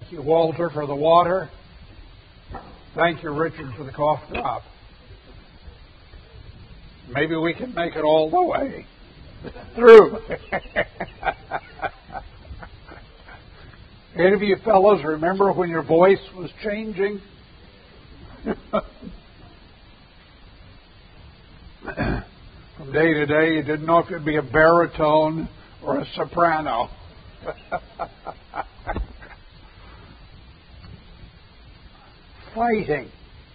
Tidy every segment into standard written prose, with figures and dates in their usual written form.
Thank you, Walter, for the water. Thank you, Richard, for the cough drop. Maybe we can make it all the way through. Any of you fellows remember when your voice was changing? From day to day, you didn't know if it'd be a baritone or a soprano. Fighting.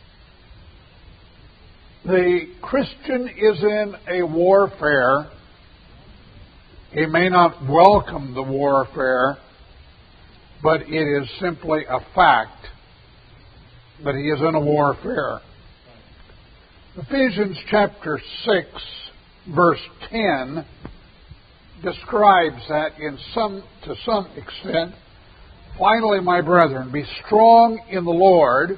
The Christian is in a warfare. He may not welcome the warfare, but it is simply a fact that he is in a warfare. Ephesians chapter 6, verse 10 describes that to some extent. Finally, my brethren, be strong in the Lord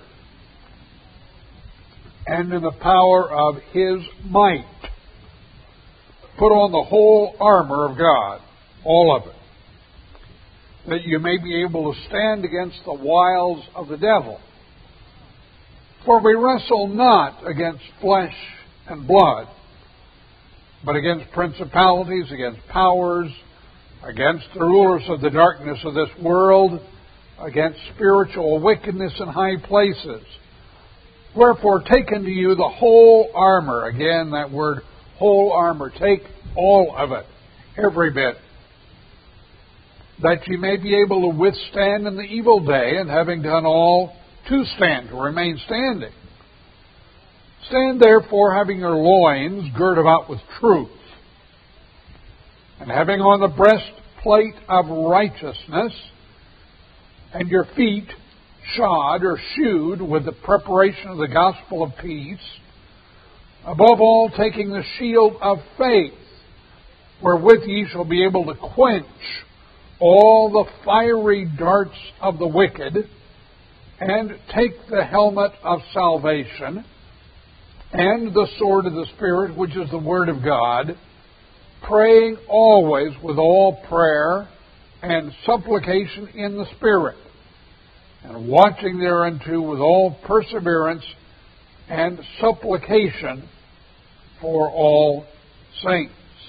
and in the power of His might. Put on the whole armor of God, all of it, that you may be able to stand against the wiles of the devil. For we wrestle not against flesh and blood, but against principalities, against powers, against the rulers of the darkness of this world, against spiritual wickedness in high places. Wherefore, take unto you the whole armor. Again, that word, whole armor. Take all of it, every bit, that ye may be able to withstand in the evil day, and having done all, to stand, to remain standing. Stand therefore, having your loins girt about with truth, and having on the breastplate of righteousness, and your feet shod or shoed with the preparation of the gospel of peace. Above all, taking the shield of faith, wherewith ye shall be able to quench all the fiery darts of the wicked, and take the helmet of salvation, and the sword of the Spirit, which is the Word of God, praying always with all prayer and supplication in the Spirit, and watching thereunto with all perseverance and supplication for all saints.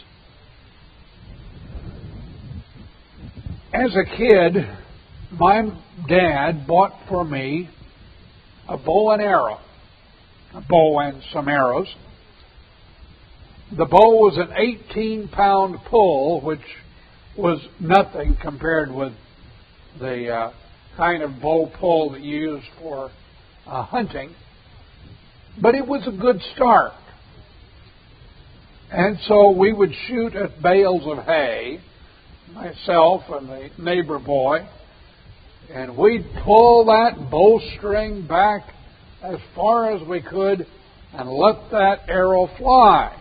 As a kid, my dad bought for me a bow and arrow, a bow and some arrows. The bow was an 18-pound pull, which was nothing compared with the kind of bow pull that you use for hunting. But it was a good start. And so we would shoot at bales of hay, myself and the neighbor boy, and we'd pull that bowstring back as far as we could and let that arrow fly.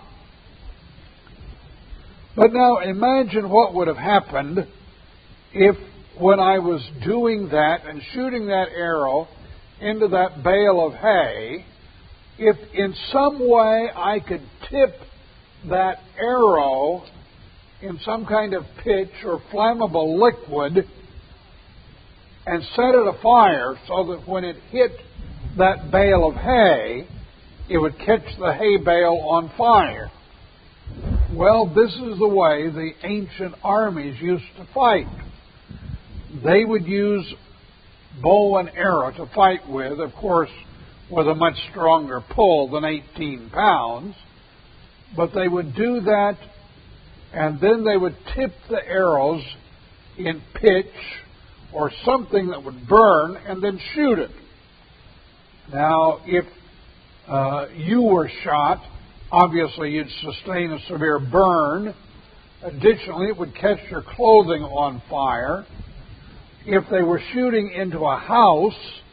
But now imagine what would have happened if, when I was doing that and shooting that arrow into that bale of hay, if in some way I could tip that arrow in some kind of pitch or flammable liquid and set it afire so that when it hit that bale of hay, it would catch the hay bale on fire. Well, this is the way the ancient armies used to fight. They would use bow and arrow to fight with, of course, with a much stronger pull than 18 pounds. But they would do that, and then they would tip the arrows in pitch or something that would burn and then shoot it. Now, if you were shot, obviously you'd sustain a severe burn. Additionally, it would catch your clothing on fire. If they were shooting into a house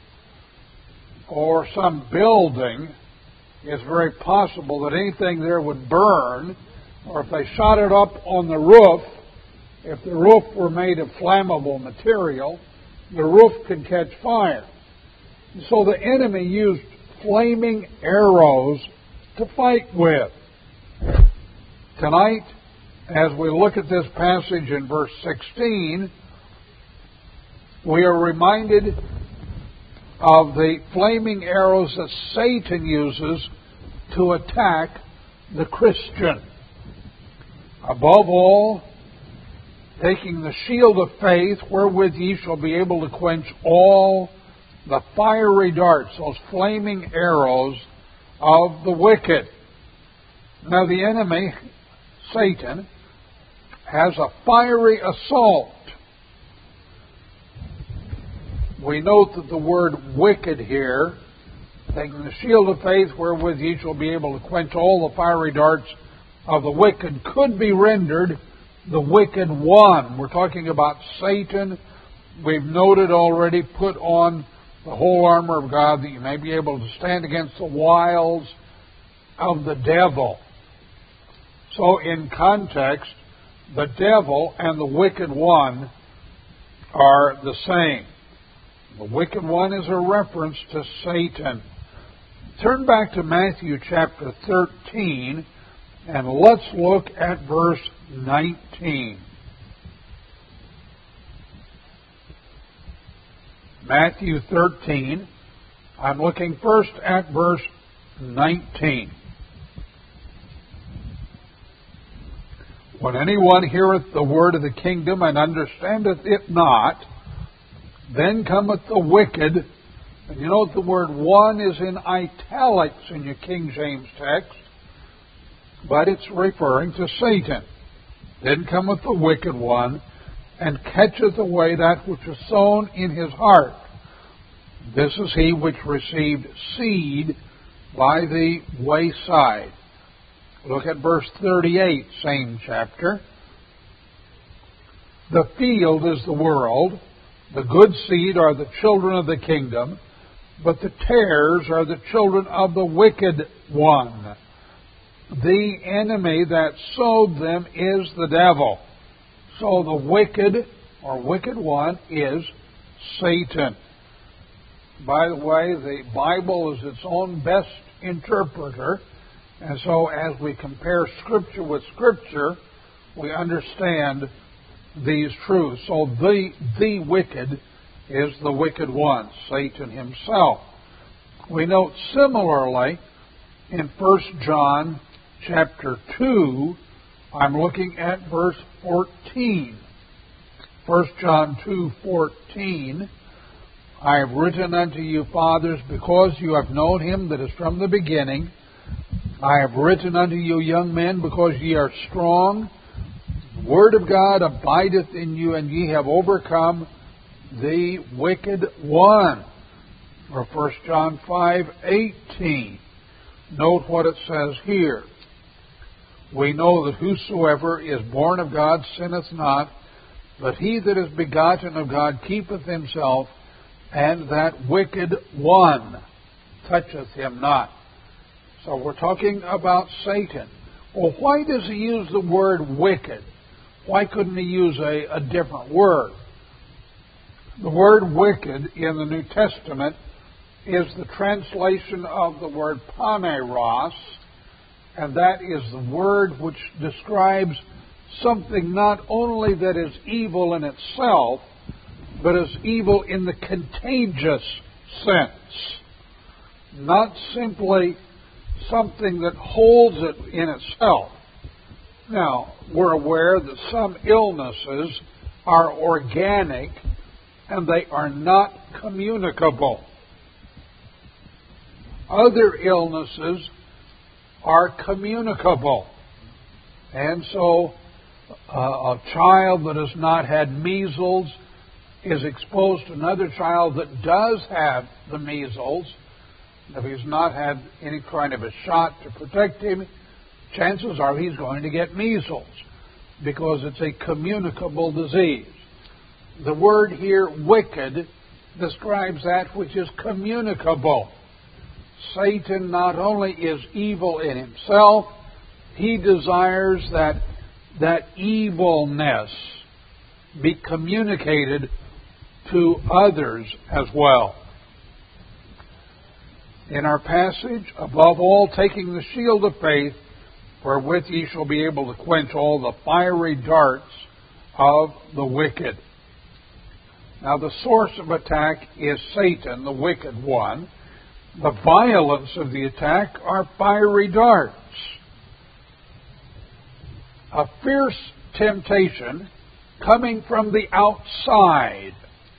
or some building, it's very possible that anything there would burn. Or if they shot it up on the roof, if the roof were made of flammable material, the roof could catch fire. And so the enemy used flaming arrows to fight with. Tonight, as we look at this passage in verse 16, we are reminded of the flaming arrows that Satan uses to attack the Christian. Above all, taking the shield of faith, wherewith ye shall be able to quench all the fiery darts, those flaming arrows of the wicked. Now the enemy, Satan, has a fiery assault. We note that the word wicked here, taking the shield of faith, wherewith ye shall be able to quench all the fiery darts of the wicked, could be rendered the wicked one. We're talking about Satan. We've noted already, put on the whole armor of God that you may be able to stand against the wiles of the devil. So in context, the devil and the wicked one are the same. The wicked one is a reference to Satan. Turn back to Matthew chapter 13, and let's look at verse 19. Matthew 13, I'm looking first at verse 19. When anyone heareth the word of the kingdom and understandeth it not, then cometh the wicked. And you note the word one is in italics in your King James text, but it's referring to Satan. Then cometh the wicked one, and catcheth away that which is sown in his heart. This is he which received seed by the wayside. Look at verse 38, same chapter. The field is the world, the good seed are the children of the kingdom, but the tares are the children of the wicked one. The enemy that sowed them is the devil. So the wicked, or wicked one, is Satan. By the way, the Bible is its own best interpreter, and so as we compare Scripture with Scripture, we understand these truths. So the wicked is the wicked one, Satan himself. We note similarly in 1 John chapter 2, I'm looking at verse 14. 1 John 2:14, I have written unto you, fathers, because you have known him that is from the beginning. I have written unto you, young men, because ye are strong. The word of God abideth in you, and ye have overcome the wicked one. Or 1 John 5:18. Note what it says here. We know that whosoever is born of God sinneth not, but he that is begotten of God keepeth himself, and that wicked one toucheth him not. So we're talking about Satan. Well, why does he use the word wicked? Why couldn't he use a different word? The word wicked in the New Testament is the translation of the word paneros, and that is the word which describes something not only that is evil in itself, but is evil in the contagious sense. Not simply something that holds it in itself. Now, we're aware that some illnesses are organic and they are not communicable. Other illnesses are communicable. And so a child that has not had measles is exposed to another child that does have the measles. If he's not had any kind of a shot to protect him, chances are he's going to get measles because it's a communicable disease. The word here, wicked, describes that which is communicable. Satan not only is evil in himself, he desires that evilness be communicated to others as well. In our passage, above all, taking the shield of faith, wherewith ye shall be able to quench all the fiery darts of the wicked. Now, the source of attack is Satan, the wicked one. The violence of the attack are fiery darts. A fierce temptation coming from the outside.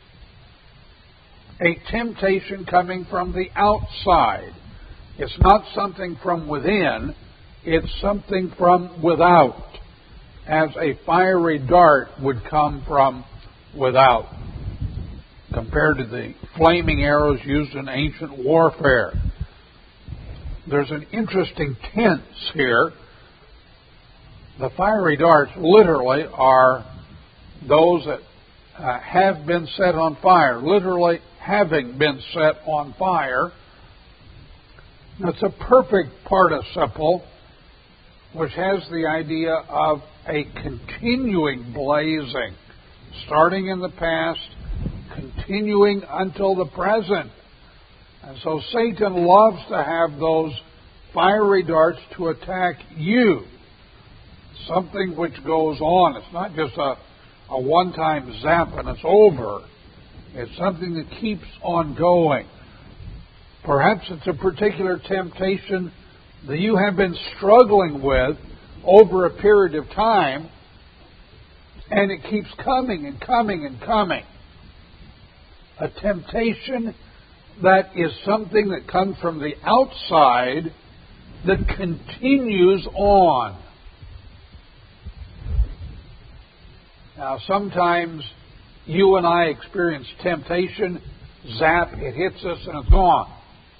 A temptation coming from the outside. It's not something from within, it's something from without, as a fiery dart would come from without, compared to the flaming arrows used in ancient warfare. There's an interesting tense here. The fiery darts literally are those that have been set on fire, literally having been set on fire. It's a perfect participle which has the idea of a continuing blazing, starting in the past, continuing until the present. And so Satan loves to have those fiery darts to attack you. Something which goes on. It's not just a one-time zap and it's over. It's something that keeps on going. Perhaps it's a particular temptation that you have been struggling with over a period of time, and it keeps coming and coming and coming. A temptation that is something that comes from the outside that continues on. Now, sometimes you and I experience temptation, zap, it hits us and it's gone.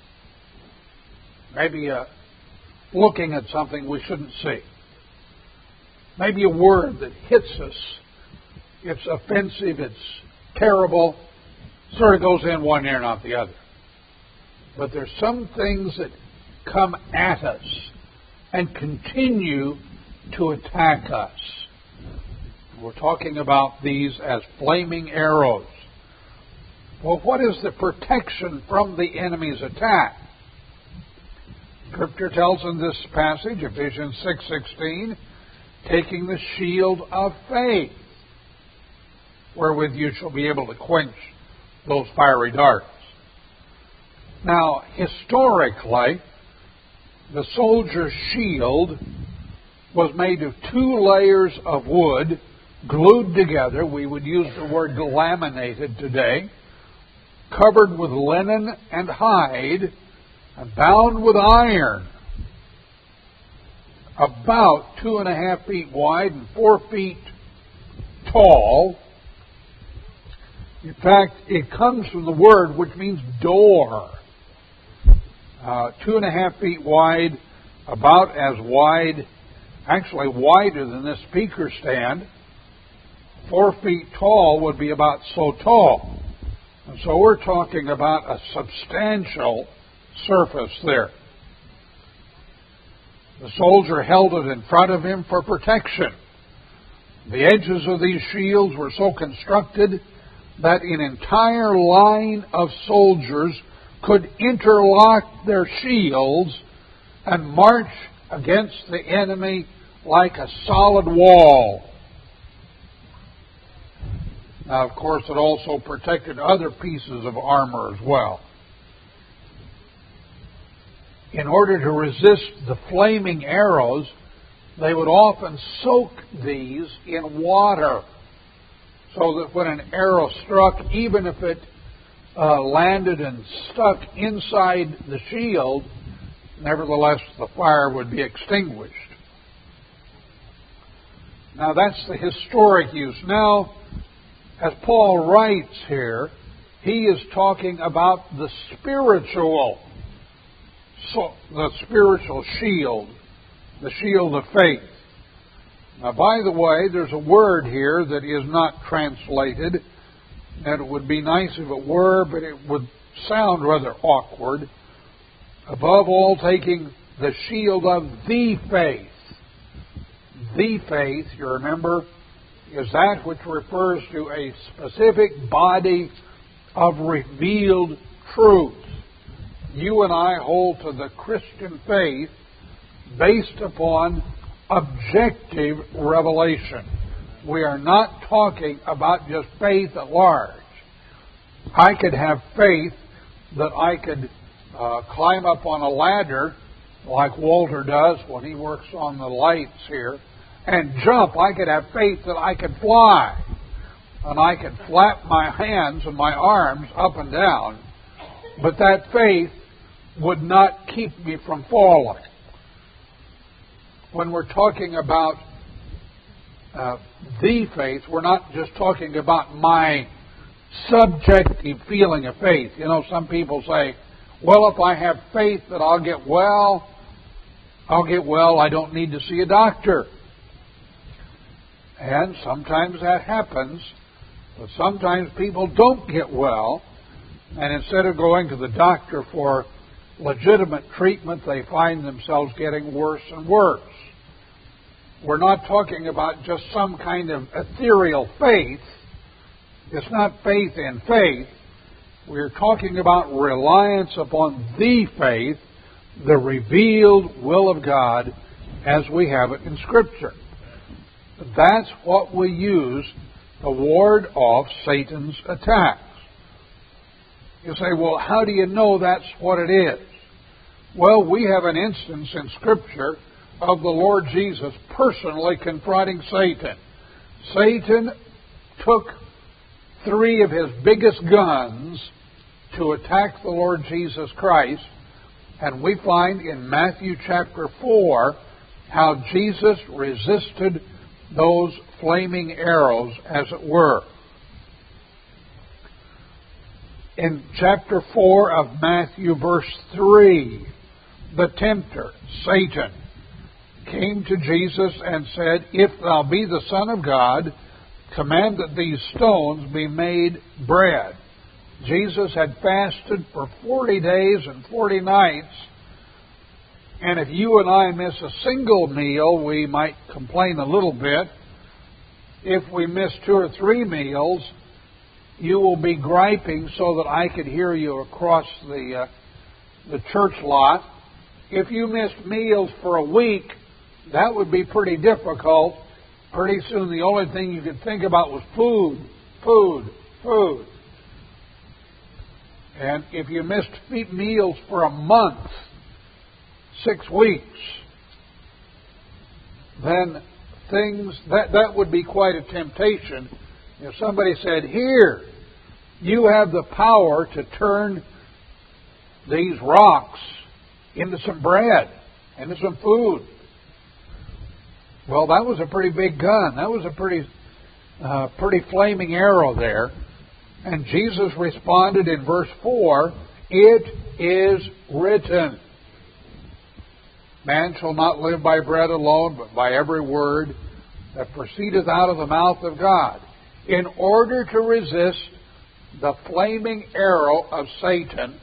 Maybe looking at something we shouldn't see. Maybe a word that hits us. It's offensive, it's terrible, sort of goes in one ear and out the other. But there's some things that come at us and continue to attack us. We're talking about these as flaming arrows. Well, what is the protection from the enemy's attack? Scripture tells in this passage, Ephesians 6:16, taking the shield of faith, wherewith you shall be able to quench those fiery darts. Now, historically, the soldier's shield was made of 2 layers of wood glued together. We would use the word laminated today, covered with linen and hide, and bound with iron, about 2.5 feet wide and 4 feet tall. In fact, it comes from the word which means door. 2.5 feet wide, about as wide, actually wider than this speaker stand. 4 feet tall would be about so tall. And so we're talking about a substantial surface there. The soldier held it in front of him for protection. The edges of these shields were so constructed that an entire line of soldiers could interlock their shields and march against the enemy like a solid wall. Now, of course, it also protected other pieces of armor as well. In order to resist the flaming arrows, they would often soak these in water, so that when an arrow struck, even if it landed and stuck inside the shield, nevertheless the fire would be extinguished. Now that's the historic use. Now, as Paul writes here, he is talking about the spiritual shield, the shield of faith. Now, by the way, there's a word here that is not translated, and it would be nice if it were, but it would sound rather awkward. Above all, taking the shield of the faith. The faith, you remember, is that which refers to a specific body of revealed truth. You and I hold to the Christian faith based upon objective revelation. We are not talking about just faith at large. I could have faith that I could climb up on a ladder like Walter does when he works on the lights here and jump. I could have faith that I could fly. And I could flap my hands and my arms up and down. But that faith would not keep me from falling. When we're talking about the faith, we're not just talking about my subjective feeling of faith. You know, some people say, well, if I have faith that I'll get well, I don't need to see a doctor. And sometimes that happens, but sometimes people don't get well, and instead of going to the doctor for legitimate treatment, they find themselves getting worse and worse. We're not talking about just some kind of ethereal faith. It's not faith in faith. We're talking about reliance upon the faith, the revealed will of God as we have it in Scripture. That's what we use to ward off Satan's attacks. You say, well, how do you know that's what it is? Well, we have an instance in Scripture of the Lord Jesus personally confronting Satan. Satan took 3 of his biggest guns to attack the Lord Jesus Christ, and we find in Matthew chapter 4 how Jesus resisted those flaming arrows, as it were. In chapter 4 of Matthew, verse 3, the tempter, Satan, came to Jesus and said, "If thou be the Son of God, command that these stones be made bread." Jesus had fasted for 40 days and 40 nights, and if you and I miss a single meal, we might complain a little bit. If we miss 2 or 3 meals, you will be griping so that I could hear you across the church lot. If you missed meals for a week, that would be pretty difficult. Pretty soon the only thing you could think about was food, food, food. And if you missed meals for a month, 6 weeks, then that would be quite a temptation. If somebody said, "Here, you have the power to turn these rocks into some bread, into some food." Well, that was a pretty big gun. That was a pretty flaming arrow there. And Jesus responded in verse 4, "It is written, man shall not live by bread alone, but by every word that proceedeth out of the mouth of God." In order to resist the flaming arrow of Satan,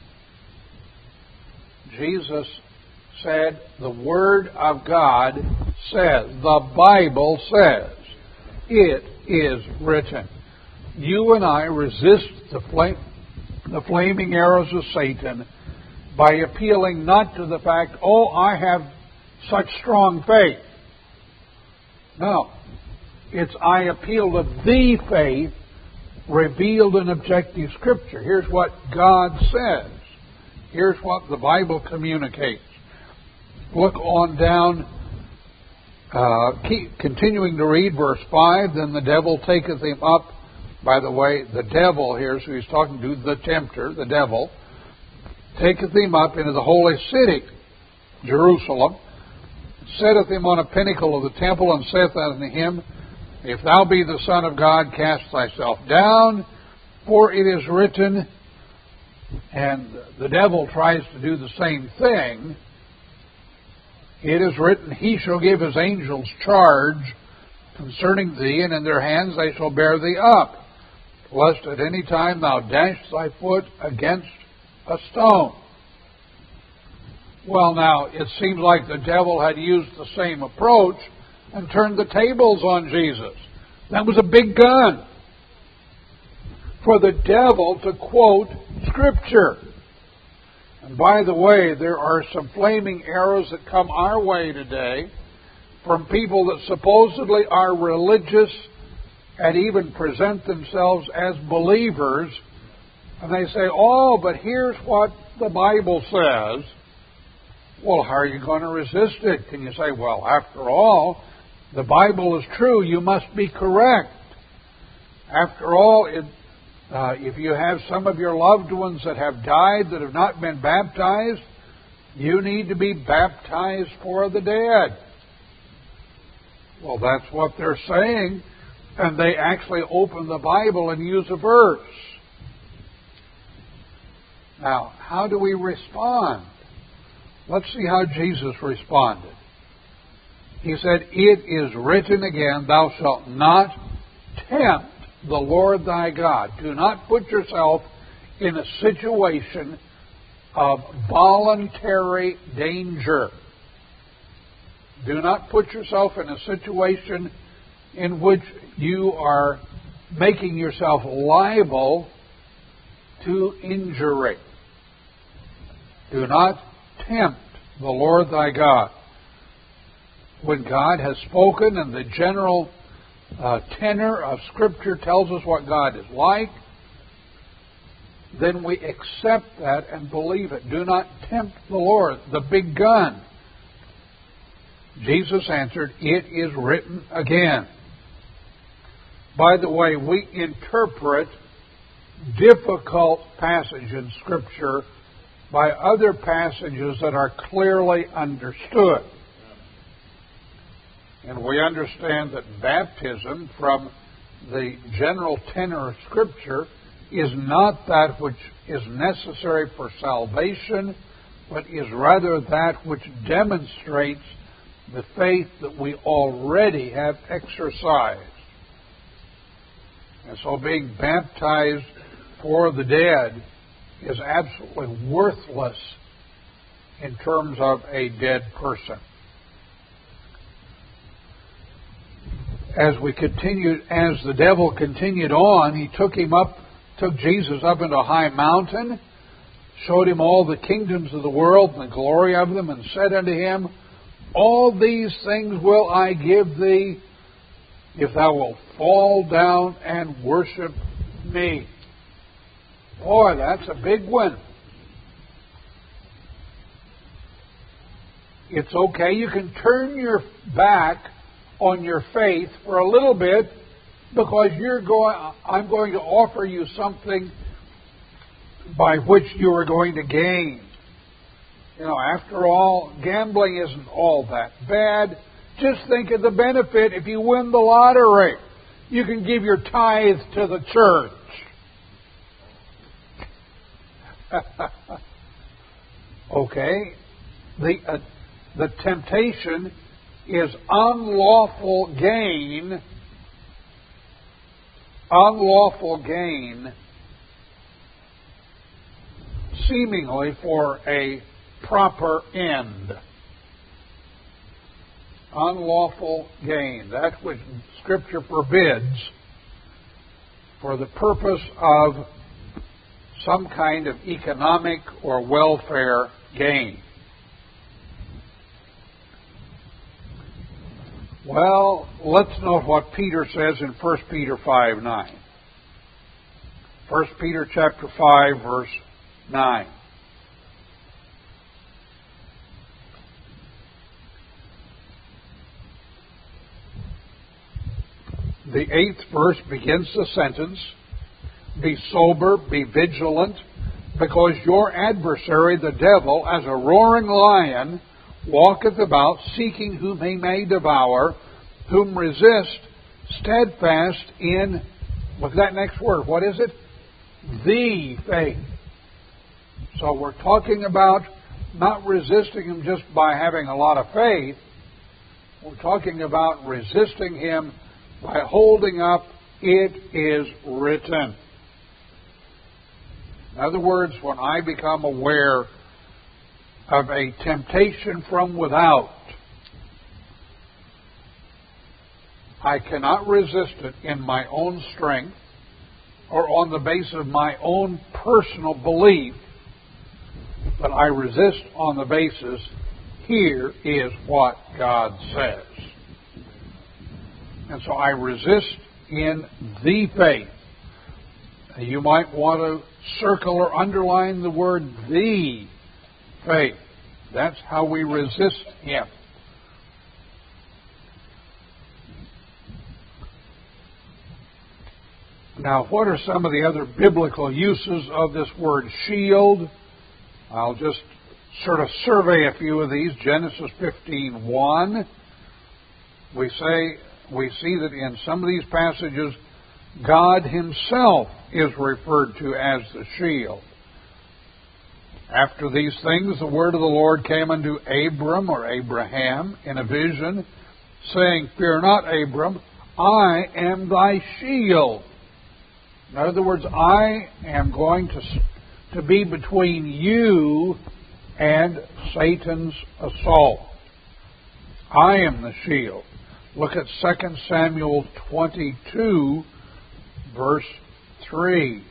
Jesus said, the Word of God says, the Bible says, it is written. You and I resist the flaming arrows of Satan by appealing not to the fact, "Oh, I have such strong faith." No. It's I appeal to the faith revealed in objective Scripture. Here's what God says. Here's what the Bible communicates. Look on down, keep continuing to read verse 5. Then the devil taketh him up. By the way, the devil here, so he's talking to the tempter, the devil, taketh him up into the holy city, Jerusalem, setteth him on a pinnacle of the temple, and saith unto him, "If thou be the Son of God, cast thyself down, for it is written," and the devil tries to do the same thing. "It is written, He shall give His angels charge concerning thee, and in their hands they shall bear thee up, lest at any time thou dash thy foot against a stone." Well, now, it seems like the devil had used the same approach and turned the tables on Jesus. That was a big gun for the devil to quote Scripture. And by the way, there are some flaming arrows that come our way today from people that supposedly are religious and even present themselves as believers, And they say, oh, but here's what the Bible says. Well, how are you going to resist it? Can you say, well, after all, the Bible is true. You must be correct. After all, if you have some of your loved ones that have died that have not been baptized, you need to be baptized for the dead. Well, that's what they're saying. And they actually open the Bible and use a verse. Now, how do we respond? Let's see how Jesus responded. He said, it is written again, thou shalt not tempt the Lord thy God. Do not put yourself in a situation of voluntary danger. Do not put yourself in a situation in which you are making yourself liable to injury. Do not tempt the Lord thy God. When God has spoken and the general tenor of Scripture tells us what God is like, then we accept that and believe it. Do not tempt the Lord, the big gun. Jesus answered, it is written again. By the way, we interpret difficult passages in Scripture by other passages that are clearly understood. And we understand that baptism, from the general tenor of Scripture, is not that which is necessary for salvation, but is rather that which demonstrates the faith that we already have exercised. And so being baptized for the dead is absolutely worthless in terms of a dead person. As the devil continued on, he took Jesus up into a high mountain, showed him all the kingdoms of the world and the glory of them, and said unto him, all these things will I give thee, if thou wilt fall down and worship me. Boy, that's a big one. It's okay. You can turn your back on your faith for a little bit, because I'm going to offer you something by which you are going to gain. You know, after all, gambling isn't all that bad. Just think of the benefit if you win the lottery. You can give your tithe to the church. Okay? The temptation is unlawful gain. Unlawful gain, seemingly for a proper end. Unlawful gain, that which Scripture forbids for the purpose of some kind of economic or welfare gain. Well, let's note what Peter says in 1 Peter 5:9. 1 Peter chapter 5, verse 9. The 8th verse begins the sentence, be sober, be vigilant, because your adversary, the devil, as a roaring lion, walketh about, seeking whom he may devour, whom resist, steadfast in, what's that next word? What is it? The faith. So we're talking about not resisting him just by having a lot of faith. We're talking about resisting him by holding up, it is written. In other words, when I become aware of a temptation from without, I cannot resist it in my own strength or on the basis of my own personal belief, but I resist on the basis, here is what God says. And so I resist in the faith. You might want to circle or underline the word the faith. That's how we resist him. Now, what are some of the other biblical uses of this word shield? I'll just sort of survey a few of these. Genesis 15:1. We see that in some of these passages, God himself is referred to as the shield. After these things, the word of the Lord came unto Abram, or Abraham, in a vision, saying, Fear not, Abram, I am thy shield. In other words, I am going to be between you and Satan's assault. I am the shield. Look at 2 Samuel 22, verse 3.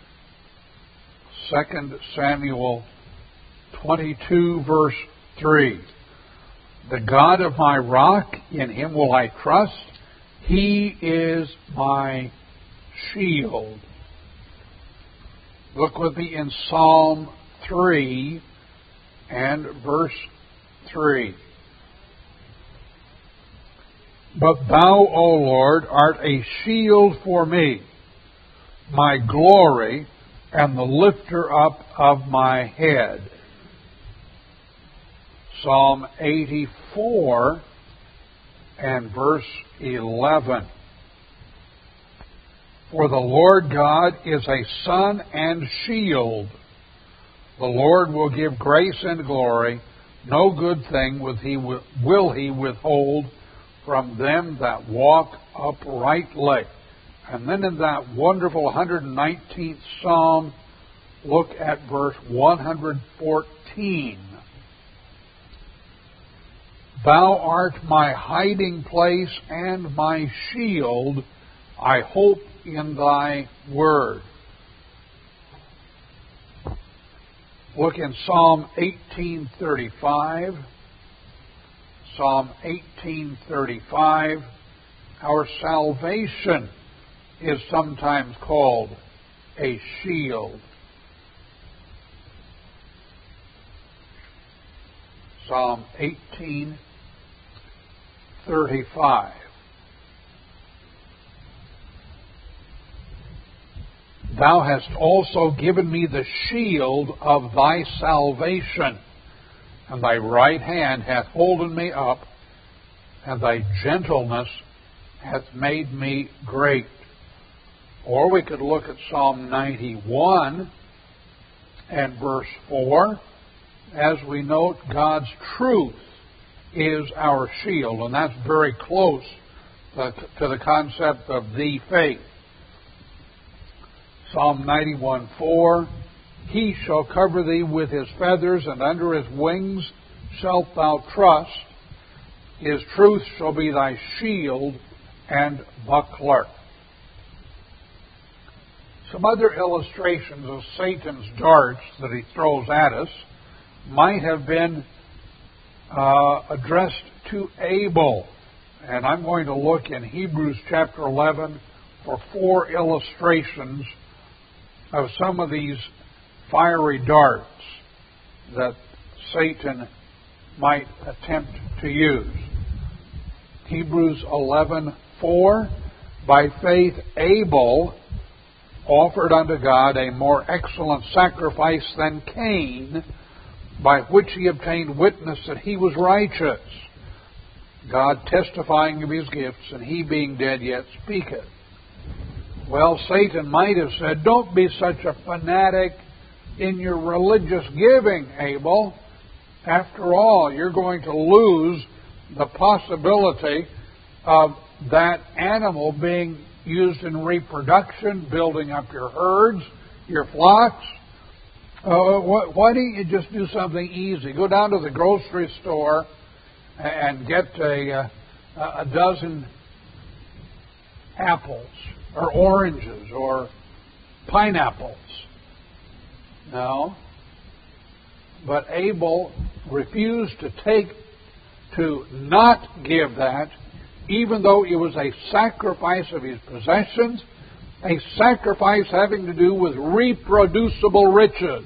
2 Samuel 22, verse 3. The God of my rock, in him will I trust. He is my shield. Look with me in Psalm 3 and verse 3. But thou, O Lord, art a shield for me, my glory, and the lifter up of my head. Psalm 84 and verse 11. For the Lord God is a sun and shield. The Lord will give grace and glory. No good thing will he withhold from them that walk uprightly. And then in that wonderful 119th Psalm, look at verse 114. Thou art my hiding place and my shield. I hope in thy word. Look in Psalm 18:35. Psalm 18:35. Our salvation is sometimes called a shield. Psalm 18:35. Thou hast also given me the shield of thy salvation, and thy right hand hath holden me up, and thy gentleness hath made me great. Or we could look at Psalm 91 and verse 4. As we note, God's truth is our shield, and that's very close to the concept of the faith. Psalm 91:4, He shall cover thee with his feathers, and under his wings shalt thou trust. His truth shall be thy shield and buckler. Some other illustrations of Satan's darts that he throws at us might have been addressed to Abel. And I'm going to look in Hebrews chapter 11 for 4 illustrations of some of these fiery darts that Satan might attempt to use. Hebrews 11:4, by faith Abel offered unto God a more excellent sacrifice than Cain, by which he obtained witness that he was righteous, God testifying of his gifts, and he being dead yet speaketh. Well, Satan might have said, don't be such a fanatic in your religious giving, Abel. After all, you're going to lose the possibility of that animal being used in reproduction, building up your herds, your flocks. Why don't you just do something easy? Go down to the grocery store and get a dozen apples or oranges or pineapples. No. But Abel refused to not give that, even though it was a sacrifice of his possessions, a sacrifice having to do with reproducible riches.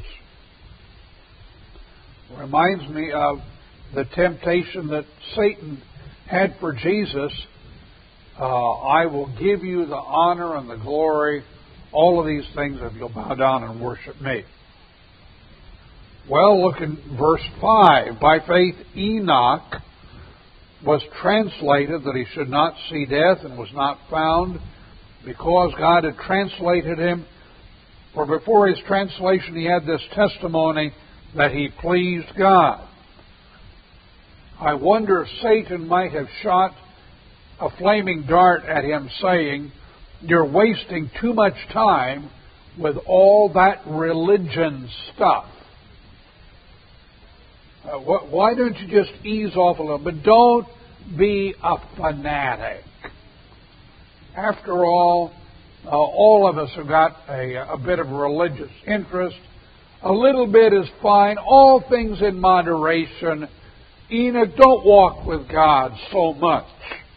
Reminds me of the temptation that Satan had for Jesus. I will give you the honor and the glory, all of these things, if you'll bow down and worship me. Well, look in verse 5. By faith Enoch was translated that he should not see death, and was not found, because God had translated him. For before his translation he had this testimony that he pleased God. I wonder if Satan might have shot a flaming dart at him, saying, "You're wasting too much time with all that religion stuff. Why don't you just ease off a little bit? Don't be a fanatic." After all of us have got a bit of religious interest. A little bit is fine. All things in moderation. Enoch, don't walk with God so much.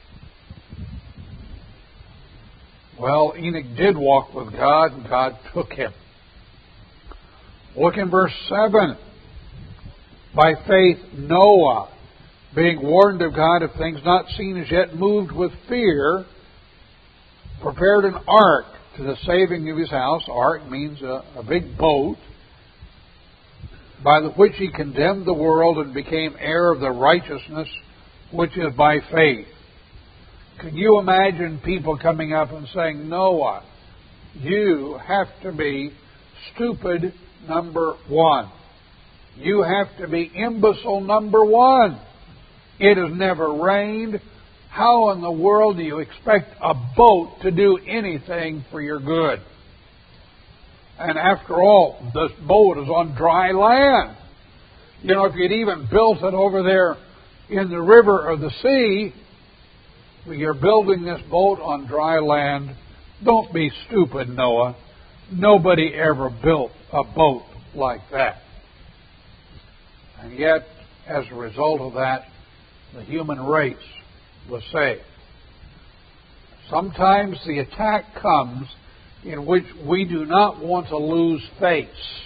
Well, Enoch did walk with God, and God took him. Look in verse 7. By faith Noah, being warned of God of things not seen as yet, moved with fear, prepared an ark to the saving of his house. Ark means a big boat, by the which he condemned the world and became heir of the righteousness which is by faith. Can you imagine people coming up and saying, "Noah, you have to be stupid number one. You have to be imbecile number one. It has never rained. How in the world do you expect a boat to do anything for your good? And after all, this boat is on dry land. You know, if you'd even built it over there in the river or the sea, you're building this boat on dry land. Don't be stupid, Noah. Nobody ever built a boat like that." And yet, as a result of that, the human race was saved. Sometimes the attack comes in which we do not want to lose face.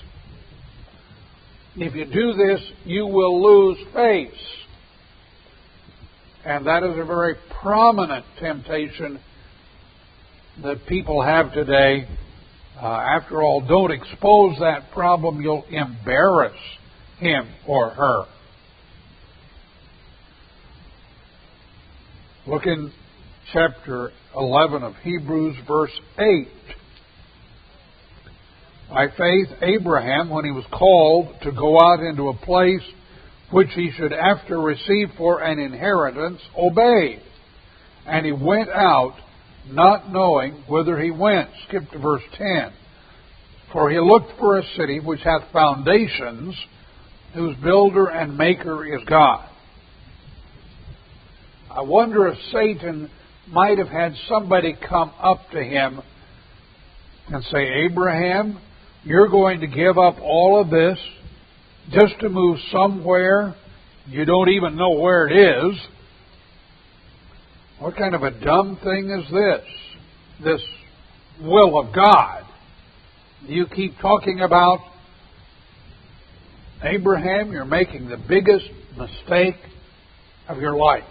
If you do this, you will lose face. And that is a very prominent temptation that people have today. After all, don't expose that problem. You'll embarrass him or her. Look in chapter 11 of Hebrews, verse 8. By faith, Abraham, when he was called to go out into a place which he should after receive for an inheritance, obeyed. And he went out, not knowing whither he went. Skip to verse 10. For he looked for a city which hath foundations, whose builder and maker is God. I wonder if Satan might have had somebody come up to him and say, "Abraham, you're going to give up all of this just to move somewhere you don't even know where it is. What kind of a dumb thing is this? This will of God. You keep talking about Abraham, you're making the biggest mistake of your life."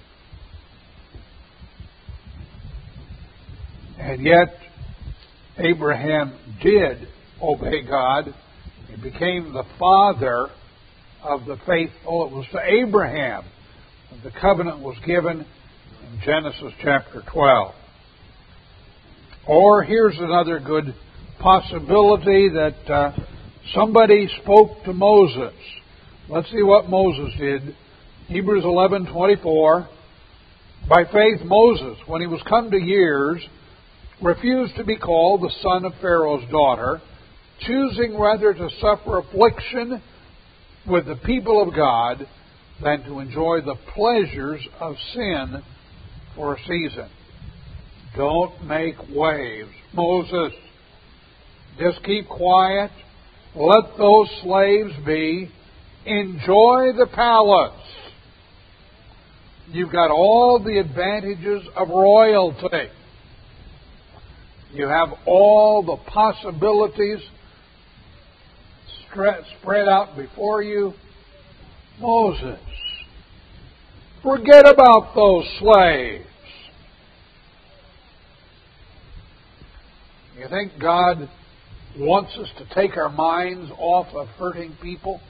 And yet, Abraham did obey God. He became the father of the faithful. It was to Abraham that the covenant was given in Genesis chapter 12. Or here's another good possibility that somebody spoke to Moses. Let's see what Moses did. Hebrews 11:24. By faith Moses, when he was come to years, refused to be called the son of Pharaoh's daughter, choosing rather to suffer affliction with the people of God than to enjoy the pleasures of sin for a season. Don't make waves, Moses. Just keep quiet. Let those slaves be. Enjoy the palace. You've got all the advantages of royalty. You have all the possibilities spread out before you. Moses, forget about those slaves. You think God wants us to take our minds off of hurting people?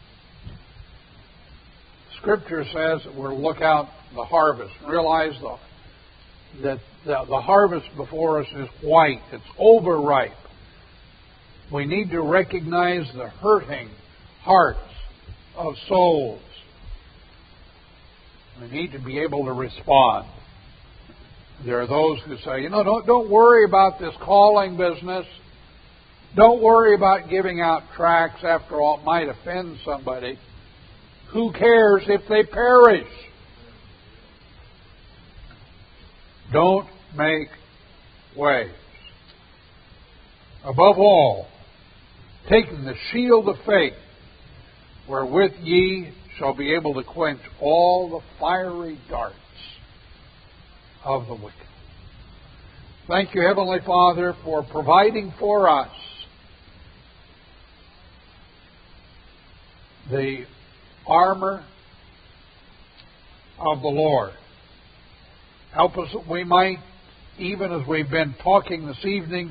Scripture says that we're to look out the harvest. Realize that the harvest before us is white. It's overripe. We need to recognize the hurting hearts of souls. We need to be able to respond. There are those who say, don't worry about this calling business. Don't worry about giving out tracts. After all, it might offend somebody. Who cares if they perish? Don't make waves. Above all, taking the shield of faith, wherewith ye shall be able to quench all the fiery darts of the wicked. Thank you, Heavenly Father, for providing for us the armor of the Lord. Help us that we might, even as we've been talking this evening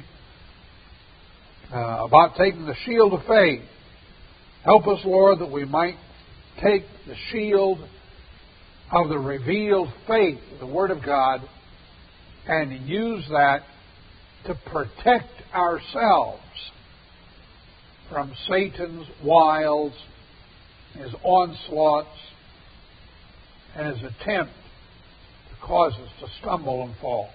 about taking the shield of faith, help us, Lord, that we might take the shield of the revealed faith, the Word of God, and use that to protect ourselves from Satan's wiles, his onslaughts, and his attempt to cause us to stumble and fall.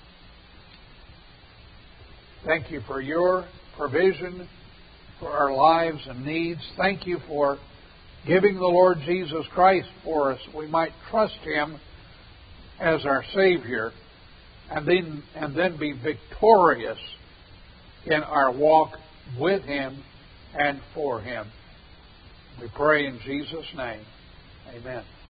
Thank you for your provision for our lives and needs. Thank you for giving the Lord Jesus Christ for us. We might trust Him as our Savior and then be victorious in our walk with Him and for Him. We pray in Jesus' name. Amen.